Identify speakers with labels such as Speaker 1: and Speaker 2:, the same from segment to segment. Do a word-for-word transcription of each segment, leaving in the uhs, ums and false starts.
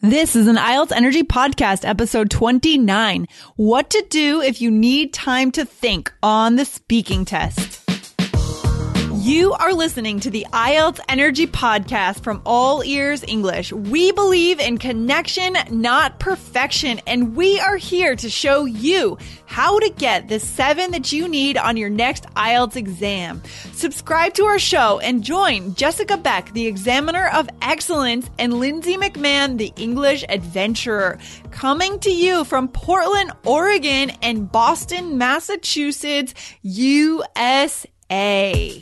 Speaker 1: This is an I E L T S Energy Podcast, episode twenty-nine. What to do if you need time to think on the speaking test. You are listening to the I E L T S Energy Podcast from All Ears English. We believe in connection, not perfection, and we are here to show you how to get the seven that you need on your next I E L T S exam. Subscribe to our show and join Jessica Beck, the Examiner of Excellence, and Lindsay McMahon, the English Adventurer, coming to you from Portland, Oregon, and Boston, Massachusetts, U S A.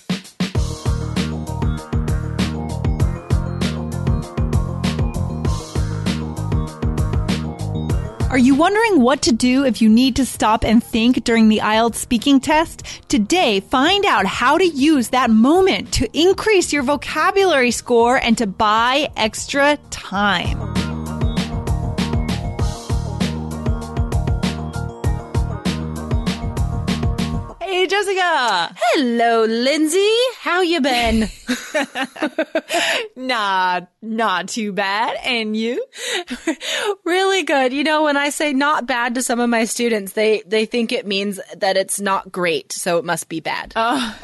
Speaker 1: Are you wondering what to do if you need to stop and think during the I E L T S speaking test? Today, find out how to use that moment to increase your vocabulary score and to buy extra time. Hey, Jessica.
Speaker 2: Hello, Lindsay. How you been?
Speaker 1: Nah, not too bad. And you?
Speaker 2: Really good. You know, when I say not bad to some of my students, they, they think it means that it's not great, so it must be bad.
Speaker 1: Oh.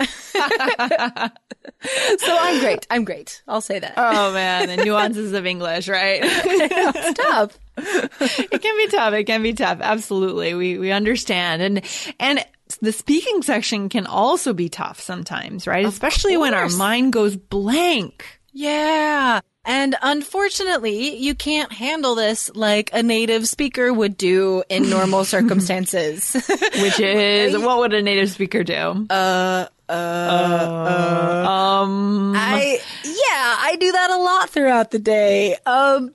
Speaker 2: So I'm great. I'm great. I'll say that.
Speaker 1: Oh, man. The nuances of English, right?
Speaker 2: It's tough.
Speaker 1: It can be tough. It can be tough. Absolutely. We, we understand. And, and, the speaking section can also be tough sometimes, right?
Speaker 2: Of
Speaker 1: Especially
Speaker 2: course.
Speaker 1: when our mind goes blank.
Speaker 2: Yeah. And unfortunately, you can't handle this like a native speaker would do in normal circumstances.
Speaker 1: Which is, what would a native speaker do?
Speaker 2: Uh, uh, uh,
Speaker 1: um,
Speaker 2: I, yeah, I do that a lot throughout the day. Um,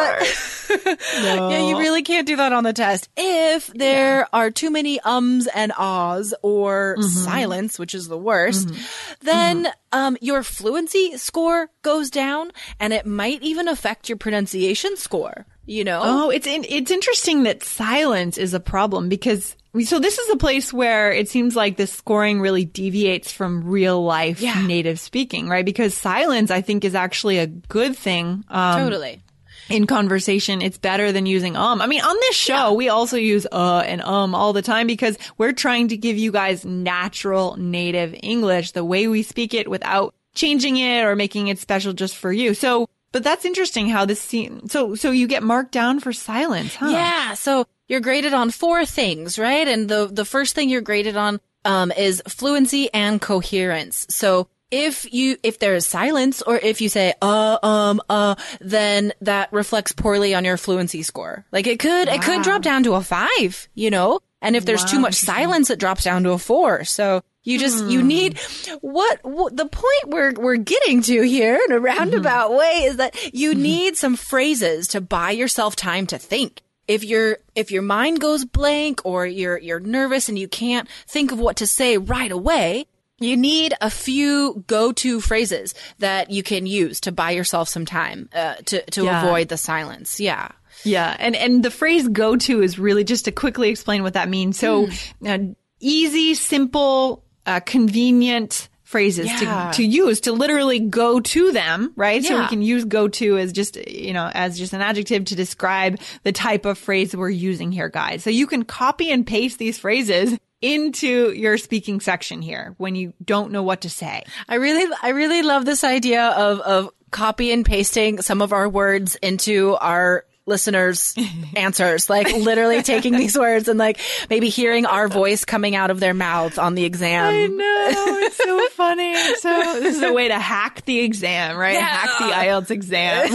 Speaker 2: but
Speaker 1: no.
Speaker 2: yeah, you really can't do that on the test. If there yeah. are too many ums and ahs or mm-hmm. silence, which is the worst, mm-hmm. then mm-hmm. um, your fluency score goes down and it might even affect your pronunciation score, you know?
Speaker 1: Oh, it's, in, it's interesting that silence is a problem because so this is a place where it seems like the scoring really deviates from real life
Speaker 2: yeah.
Speaker 1: native speaking, right? Because silence, I think, is actually a good thing. Um,
Speaker 2: totally.
Speaker 1: In conversation, it's better than using um. I mean, on this show, yeah. we also use uh and um all the time because we're trying to give you guys natural native English, the way we speak it without changing it or making it special just for you. So, but that's interesting how this seems. So, so you get marked down for silence, huh?
Speaker 2: Yeah. So you're graded on four things, right? And the, the first thing you're graded on, um, is fluency and coherence. So if you, if there is silence or if you say, uh, um, uh, then that reflects poorly on your fluency score. Like it could, wow. it could drop down to a five, you know? And if there's wow. too much silence, it drops down to a four. So you just, hmm. you need, what, what, the point we're, we're getting to here in a roundabout mm-hmm. way is that you mm-hmm. need some phrases to buy yourself time to think. If your, if your mind goes blank or you're, you're nervous and you can't think of what to say right away, you need a few go-to phrases that you can use to buy yourself some time, uh, to, to yeah. avoid the silence. Yeah.
Speaker 1: Yeah. And, and the phrase go to is really just to quickly explain what that means. So, mm. uh, easy, simple, uh, convenient phrases
Speaker 2: yeah.
Speaker 1: to, to use, to literally go to them, right?
Speaker 2: Yeah.
Speaker 1: So we can use go to as just, you know, as just an adjective to describe the type of phrase we're using here, guys. So you can copy and paste these phrases into your speaking section here when you don't know what to say.
Speaker 2: I really, I really love this idea of, of copy and pasting some of our words into our listeners' answers, like literally taking these words and like maybe hearing our voice coming out of their mouth on the exam.
Speaker 1: I know. It's so funny. So this is a way to hack the exam, right?
Speaker 2: Yeah.
Speaker 1: Hack the I E L T S exam.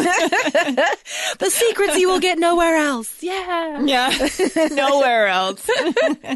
Speaker 2: The secrets you will get nowhere else. Yeah.
Speaker 1: Yeah. Nowhere else.
Speaker 2: um,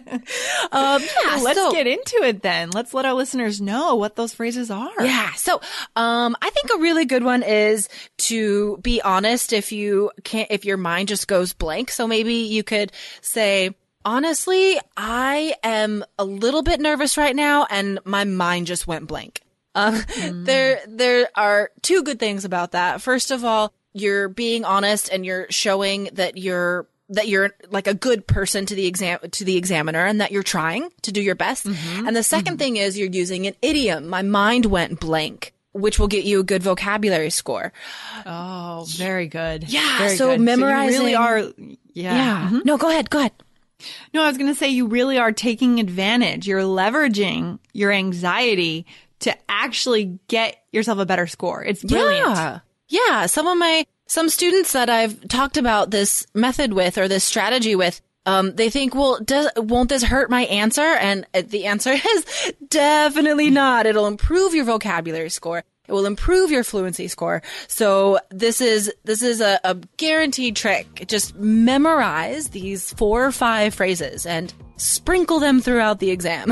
Speaker 2: yeah,
Speaker 1: Let's
Speaker 2: so,
Speaker 1: get into it then. Let's let our listeners know what those phrases are.
Speaker 2: Yeah. So, um, I think a really good one is to be honest if you can't, if your mind just goes blank. So maybe you could say, honestly, I am a little bit nervous right now and my mind just went blank. Um, mm. there, there are two good things about that. First of all, you're being honest and you're showing that you're, that you're like a good person to the exam, to the examiner and that you're trying to do your best. Mm-hmm. And the second mm-hmm. thing is you're using an idiom. My mind went blank. which will get you a good vocabulary score.
Speaker 1: Oh, very good.
Speaker 2: Yeah.
Speaker 1: Very
Speaker 2: so
Speaker 1: good.
Speaker 2: memorizing.
Speaker 1: So you really are. Yeah.
Speaker 2: Yeah. Mm-hmm. No, go ahead. Go ahead.
Speaker 1: No, I was going to say you really are taking advantage. You're leveraging your anxiety to actually get yourself a better score. It's brilliant.
Speaker 2: Yeah. Yeah. Some of my, some students that I've talked about this method with or this strategy with, um, they think, well, does, won't this hurt my answer? And the answer is definitely not. It'll improve your vocabulary score. It will improve your fluency score. So this is, this is a, a guaranteed trick. Just memorize these four or five phrases and sprinkle them throughout the exam.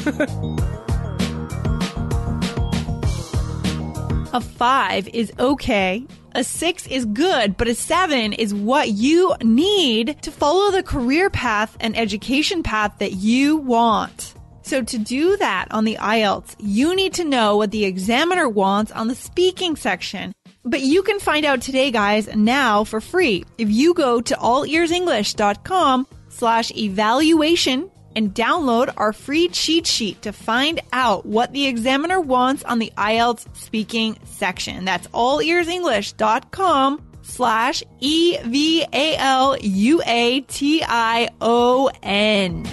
Speaker 1: A five is okay. A six is good, but a seven is what you need to follow the career path and education path that you want. So to do that on the I E L T S, you need to know what the examiner wants on the speaking section. But you can find out today, guys, now for free. If you go to allearsenglish.com slash evaluation and download our free cheat sheet to find out what the examiner wants on the I E L T S speaking section. That's allearsenglish.com slash E V A L U A T I O N.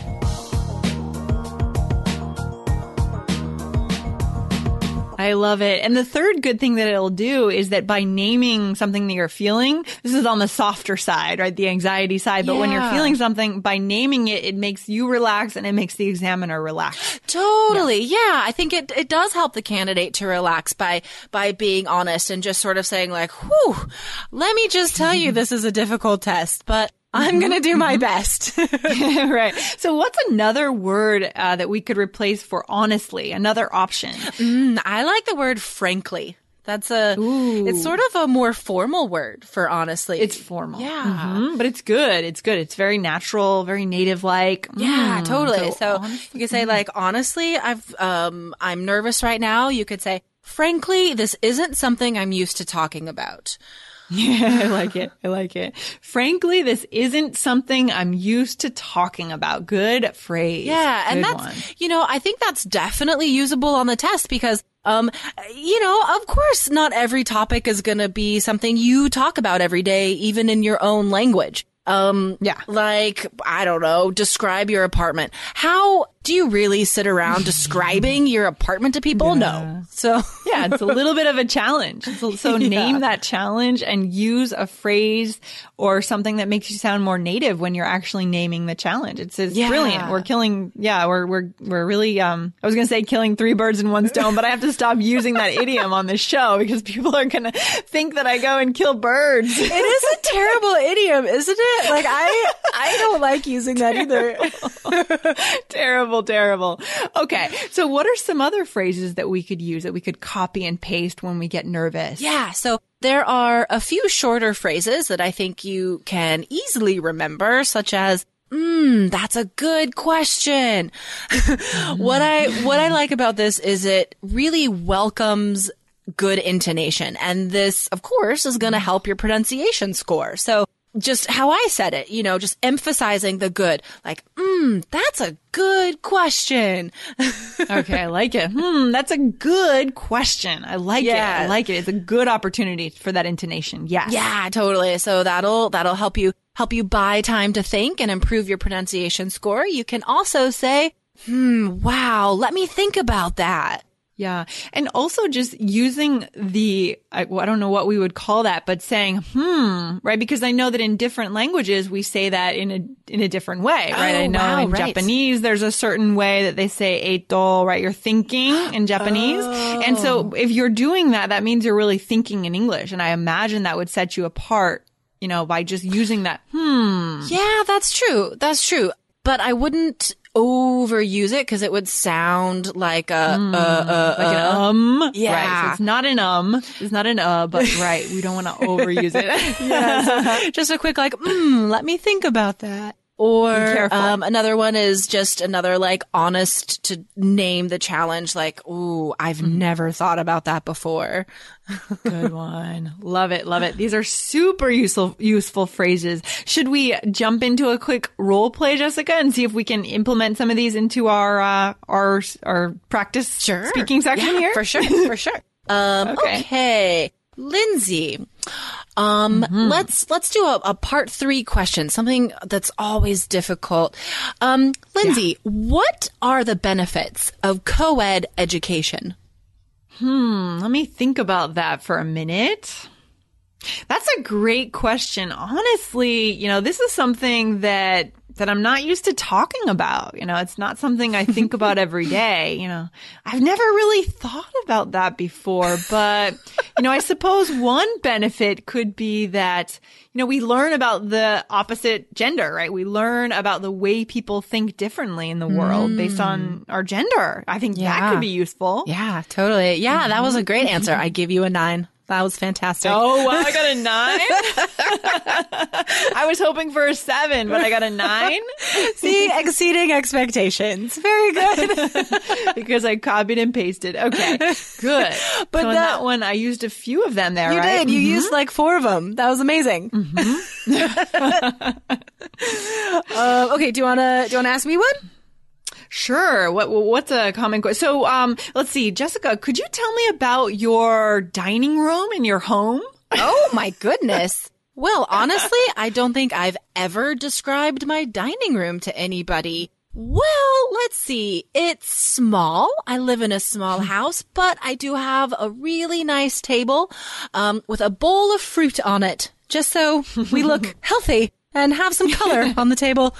Speaker 1: I love it. And the third good thing that it'll do is that by naming something that you're feeling, this is on the softer side, right? The anxiety side. But yeah. when you're feeling something, by naming it, it makes you relax and it makes the examiner relax.
Speaker 2: Totally. Yeah. yeah. I think it, it does help the candidate to relax by, by being honest and just sort of saying like, whew, let me just tell you this is a difficult test, but I'm going to do my best.
Speaker 1: Right. So what's another word uh, that we could replace for honestly? Another option?
Speaker 2: Mm, I like the word frankly. That's a, Ooh. It's sort of a more formal word for honestly.
Speaker 1: It's formal.
Speaker 2: Yeah.
Speaker 1: Mm-hmm. But it's good. It's good. It's very natural, very native-like.
Speaker 2: Yeah,
Speaker 1: mm.
Speaker 2: totally.
Speaker 1: So,
Speaker 2: so you could say like, honestly, I've, um, I'm nervous right now. You could say, frankly, this isn't something I'm used to talking about.
Speaker 1: Yeah, I like it. I like it. Frankly, this isn't something I'm used to talking about. Good phrase.
Speaker 2: Yeah. And
Speaker 1: Good
Speaker 2: that's,
Speaker 1: one.
Speaker 2: you know, I think that's definitely usable on the test because, um, you know, of course, not every topic is going to be something you talk about every day, even in your own language. Um,
Speaker 1: yeah.
Speaker 2: Like, I don't know, describe your apartment. How do you really sit around describing your apartment to people?
Speaker 1: Yeah.
Speaker 2: No. So,
Speaker 1: yeah, it's a little bit of a challenge. So, so yeah. name that challenge and use a phrase or something that makes you sound more native when you're actually naming the challenge. It's, it's
Speaker 2: yeah.
Speaker 1: brilliant. We're killing, yeah, we're, we're, we're really, um, I was going to say killing three birds in one stone, but I have to stop using that idiom on this show because people are going to think that I go and kill birds.
Speaker 2: It is a terrible idiom, isn't it? Like, I, I don't like using that either.
Speaker 1: Terrible, terrible. Okay. So what are some other phrases that we could use that we could copy and paste when we get nervous?
Speaker 2: Yeah. So there are a few shorter phrases that I think you can easily remember, such as, Mm, that's a good question. What I, what I like about this is it really welcomes good intonation. And this, of course, is going to help your pronunciation score. So just how I said it, you know, just emphasizing the good, like, mm, that's a good question.
Speaker 1: Okay, I like it. Hmm, that's a good question. I like
Speaker 2: yeah.
Speaker 1: it. I like it. It's a good opportunity for that intonation. Yes.
Speaker 2: Yeah, totally. So that'll, that'll help you, help you buy time to think and improve your pronunciation score. You can also say, hmm, wow, let me think about that.
Speaker 1: Yeah. And also just using the, I, I don't know what we would call that, but saying, hmm, right? Because I know that in different languages, we say that in a, in a different way, right?
Speaker 2: Oh,
Speaker 1: I know
Speaker 2: wow,
Speaker 1: in
Speaker 2: right.
Speaker 1: Japanese, there's a certain way that they say eito, right? You're thinking in Japanese.
Speaker 2: Oh.
Speaker 1: And so if you're doing that, that means you're really thinking in English. And I imagine that would set you apart, you know, by just using that, hmm.
Speaker 2: Yeah, that's true. That's true. But I wouldn't overuse it because it would sound like a,
Speaker 1: mm,
Speaker 2: uh, uh,
Speaker 1: like an um.
Speaker 2: Yeah.
Speaker 1: Right. So it's not an um. It's not an uh, but right. We don't want to overuse it.
Speaker 2: Yeah. So just a quick like, mm, let me think about that. Or um, another one is just another like honest to name the challenge. Like, ooh, I've mm. never thought about that before.
Speaker 1: Good one. Love it. Love it. These are super useful, useful phrases. Should we jump into a quick role play, Jessica, and see if we can implement some of these into our, uh, our, our practice
Speaker 2: sure.
Speaker 1: speaking section
Speaker 2: yeah,
Speaker 1: here?
Speaker 2: For sure. For sure. Um, okay. okay. Lindsay, um, mm-hmm. let's, let's do a, a part three question, something that's always difficult. Um, Lindsay, yeah. what are the benefits of co-ed education?
Speaker 1: Hmm, let me think about that for a minute. That's a great question. Honestly, you know, this is something that that I'm not used to talking about. You know, it's not something I think about every day. You know, I've never really thought about that before. But, you know, I suppose one benefit could be that, you know, we learn about the opposite gender, right? We learn about the way people think differently in the world mm. based on our gender. I think yeah. that could be useful.
Speaker 2: Yeah, totally. Yeah, that was a great answer. I give you a nine. That was fantastic.
Speaker 1: Oh, wow, I got a nine? I was hoping for a seven, but I got a nine?
Speaker 2: See, exceeding expectations. Very good.
Speaker 1: Because I copied and pasted. Okay, good. But so in that one, I used a few of them there,
Speaker 2: you
Speaker 1: right?
Speaker 2: You did. You mm-hmm. used like four of them. That was amazing. Mm-hmm. uh, okay, do you want to do you want to ask me one?
Speaker 1: Sure. What what's a common question? So, um, let's see, Jessica, could you tell me about your dining room in your home?
Speaker 2: Oh my goodness. Well, honestly, I don't think I've ever described my dining room to anybody. Well, let's see. It's small. I live in a small house, but I do have a really nice table, um, with a bowl of fruit on it, just so we look healthy and have some color on the table.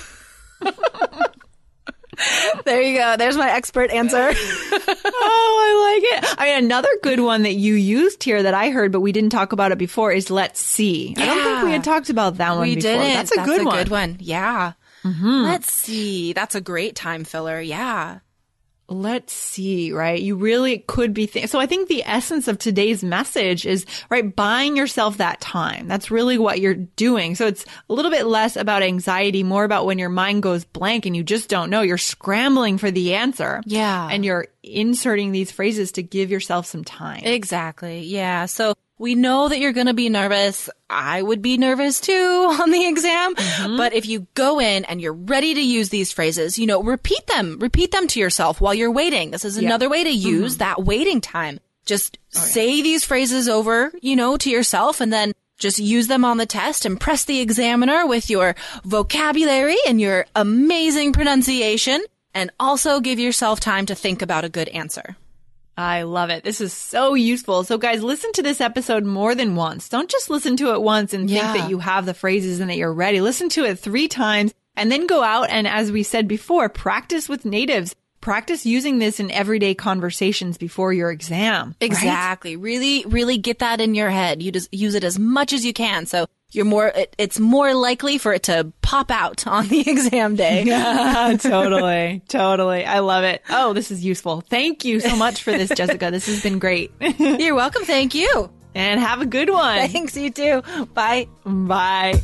Speaker 2: There you go. There's my expert answer.
Speaker 1: Oh, I like it. I mean, another good one that you used here that I heard, but we didn't talk about it before is let's see. Yeah. I don't think we had talked about that one
Speaker 2: we
Speaker 1: before.
Speaker 2: Didn't.
Speaker 1: That's a
Speaker 2: That's
Speaker 1: good
Speaker 2: a
Speaker 1: one.
Speaker 2: good one. Yeah. Mm-hmm. Let's see. That's a great time filler. Yeah.
Speaker 1: Let's see, right? You really could be th- so I think the essence of today's message is, right, buying yourself that time. That's really what you're doing. So it's a little bit less about anxiety, more about when your mind goes blank and you just don't know. You're scrambling for the answer.
Speaker 2: Yeah.
Speaker 1: And you're inserting these phrases to give yourself some time.
Speaker 2: Exactly. Yeah. So we know that you're going to be nervous. I would be nervous too on the exam. Mm-hmm. But if you go in and you're ready to use these phrases, you know, repeat them. Repeat them to yourself while you're waiting. This is another yeah. way to use mm-hmm. that waiting time. Just oh, yeah. say these phrases over, you know, to yourself and then just use them on the test. Impress the examiner with your vocabulary and your amazing pronunciation. And also give yourself time to think about a good answer.
Speaker 1: I love it. This is so useful. So guys, listen to this episode more than once. Don't just listen to it once and yeah. think that you have the phrases and that you're ready. Listen to it three times and then go out and, as we said before, practice with natives. Practice using this in everyday conversations before your exam.
Speaker 2: Exactly.
Speaker 1: Right?
Speaker 2: Really, really get that in your head. You just use it as much as you can. So you're more, it, it's more likely for it to pop out on the exam day.
Speaker 1: Yeah, totally. Totally. I love it. Oh, this is useful. Thank you so much for this, Jessica. This has been great.
Speaker 2: You're welcome. Thank you.
Speaker 1: And have a good one.
Speaker 2: Thanks. You too. Bye.
Speaker 1: Bye.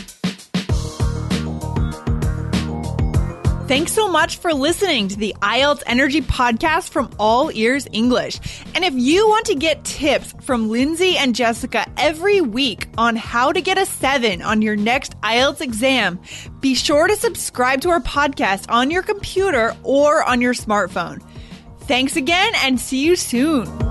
Speaker 1: Thanks so much for listening to the I E L T S Energy Podcast from All Ears English. And if you want to get tips from Lindsay and Jessica every week on how to get a seven on your next I E L T S exam, be sure to subscribe to our podcast on your computer or on your smartphone. Thanks again and see you soon.